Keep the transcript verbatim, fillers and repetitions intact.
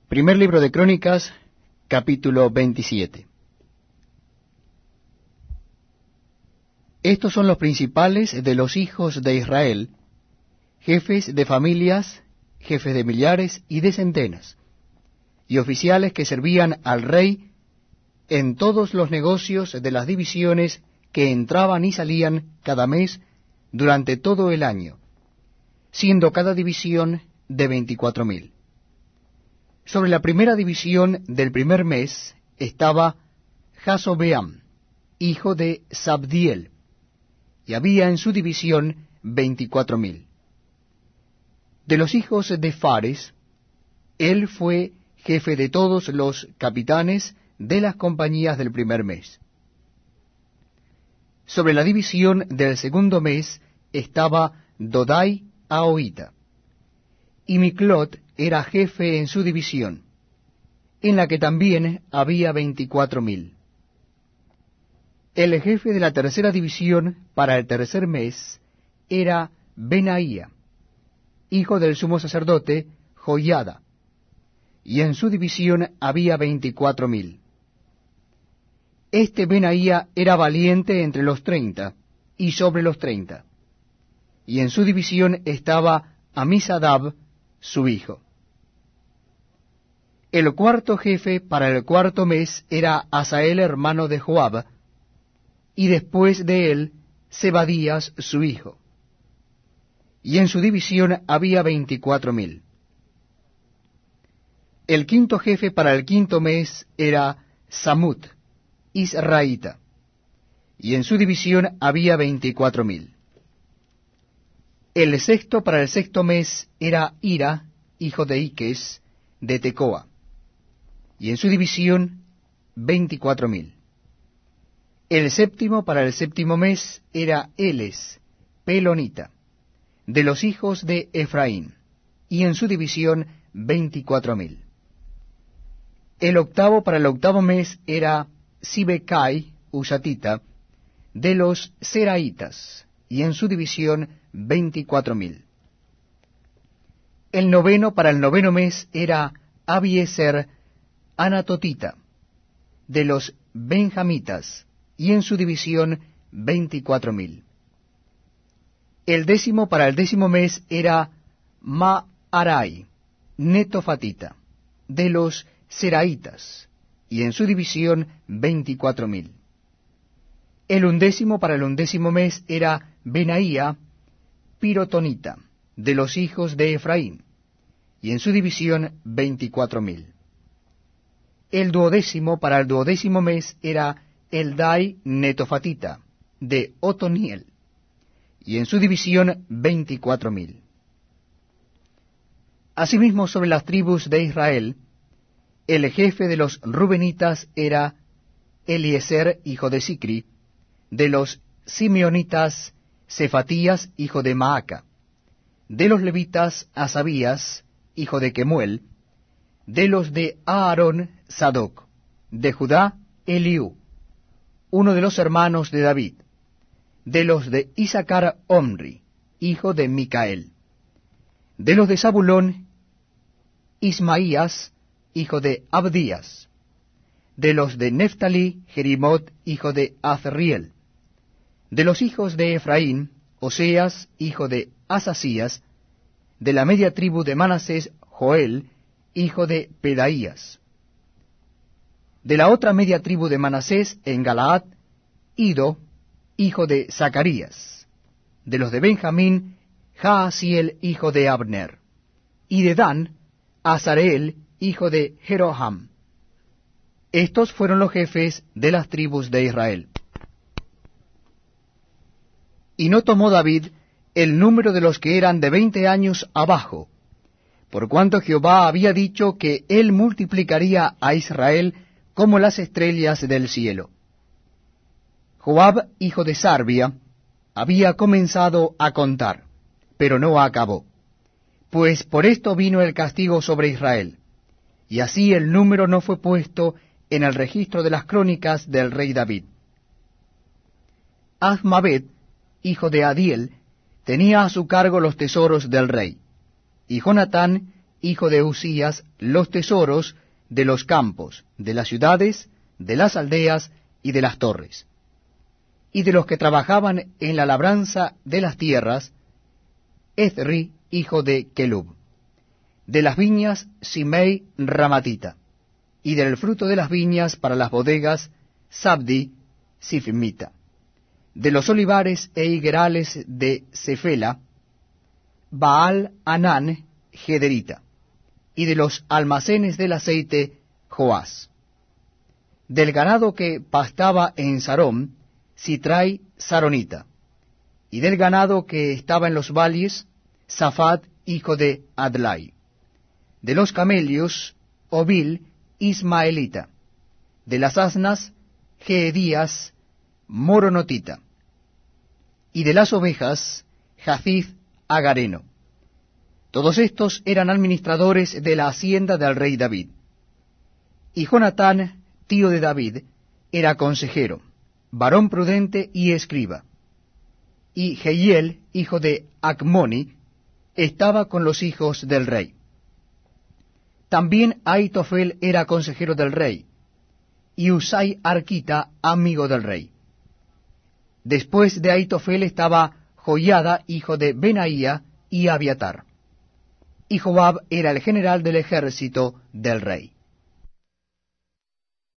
Primer libro de Crónicas, capítulo veintisiete. Estos son los principales de los hijos de Israel, jefes de familias, jefes de millares y de centenas, y oficiales que servían al rey en todos los negocios de las divisiones que entraban y salían cada mes durante todo el año, siendo cada división de veinticuatro mil. Sobre la primera división del primer mes estaba Jasobeam, hijo de Sabdiel, y había en su división veinticuatro mil. De los hijos de Fares, él fue jefe de todos los capitanes de las compañías del primer mes. Sobre la división del segundo mes estaba Dodai Ahoita, y Miclot era jefe en su división, en la que también había veinticuatro mil. El jefe de la tercera división para el tercer mes era Benaía, hijo del sumo sacerdote Joiada, y en su división había veinticuatro mil. Este Benaía era valiente entre los treinta y sobre los treinta, y en su división estaba Amisadab, su hijo. El cuarto jefe para el cuarto mes era Asael, hermano de Joab, y después de él Zebadías, su hijo. Y en su división había veinticuatro mil. El quinto jefe para el quinto mes era Samut, israelita, y en su división había veinticuatro mil. El sexto para el sexto mes era Ira, hijo de Iques, de Tecoa, y en su división veinticuatro mil. El séptimo para el séptimo mes era Eles, pelonita, de los hijos de Efraín, y en su división veinticuatro mil. El octavo para el octavo mes era Sibecai, usatita, de los Seraitas, y en su división veinticuatro mil. El noveno para el noveno mes era Abieser, anatotita, de los Benjamitas, y en su división veinticuatro mil. El décimo para el décimo mes era Maarai, netofatita, de los Seraitas, y en su división veinticuatro mil. El undécimo para el undécimo mes era Benaía, pirotonita, de los hijos de Efraín, y en su división veinticuatro mil. El duodécimo para el duodécimo mes era Eldai netofatita, de Otoniel, y en su división veinticuatro mil. Asimismo, sobre las tribus de Israel, el jefe de los Rubenitas era Eliezer, hijo de Sicri, de los Simeonitas, Cefatías, hijo de Maaca, de los levitas, Asabías, hijo de Kemuel, de los de Aarón, Sadoc, de Judá, Eliú, uno de los hermanos de David, de los de Isacar, Omri, hijo de Micael, de los de Zabulón, Ismaías, hijo de Abdías, de los de Neftalí, Jerimot, hijo de Azriel, de los hijos de Efraín, Oseas, hijo de Asasías, de la media tribu de Manasés, Joel, hijo de Pedaías, de la otra media tribu de Manasés, en Galaad, Ido, hijo de Zacarías, de los de Benjamín, Jaasiel, hijo de Abner, y de Dan, Azareel, hijo de Jeroham. Estos fueron los jefes de las tribus de Israel. Y no tomó David el número de los que eran de veinte años abajo, por cuanto Jehová había dicho que él multiplicaría a Israel como las estrellas del cielo. Joab, hijo de Sarbia, había comenzado a contar, pero no acabó, pues por esto vino el castigo sobre Israel, y así el número no fue puesto en el registro de las crónicas del rey David. Azmaveth, hijo de Adiel, tenía a su cargo los tesoros del rey, y Jonatán, hijo de Usías, los tesoros de los campos, de las ciudades, de las aldeas y de las torres. Y de los que trabajaban en la labranza de las tierras, Ezri, hijo de Kelub. De las viñas, Simei Ramatita. Y del fruto de las viñas para las bodegas, Sabdi Sifmita. De los olivares e higuerales de Cefela, Baal Anán Gederita. Y de los almacenes del aceite, Joás. Del ganado que pastaba en Sarón, Sitrai Saronita. Y del ganado que estaba en los valles, Safat, hijo de Adlai. De los camellos, Obil, Ismaelita. De las asnas, Geedías, Moronotita. Y de las ovejas, Jacith, Agareno. Todos estos eran administradores de la hacienda del rey David. Y Jonatán, tío de David, era consejero, varón prudente y escriba. Y Jehiel, hijo de Acmoni, estaba con los hijos del rey. También Aitofel era consejero del rey, y Usai Arquita, amigo del rey. Después de Aitofel estaba Joiada, hijo de Benaía, y Abiatar. Y Joab era el general del ejército del rey.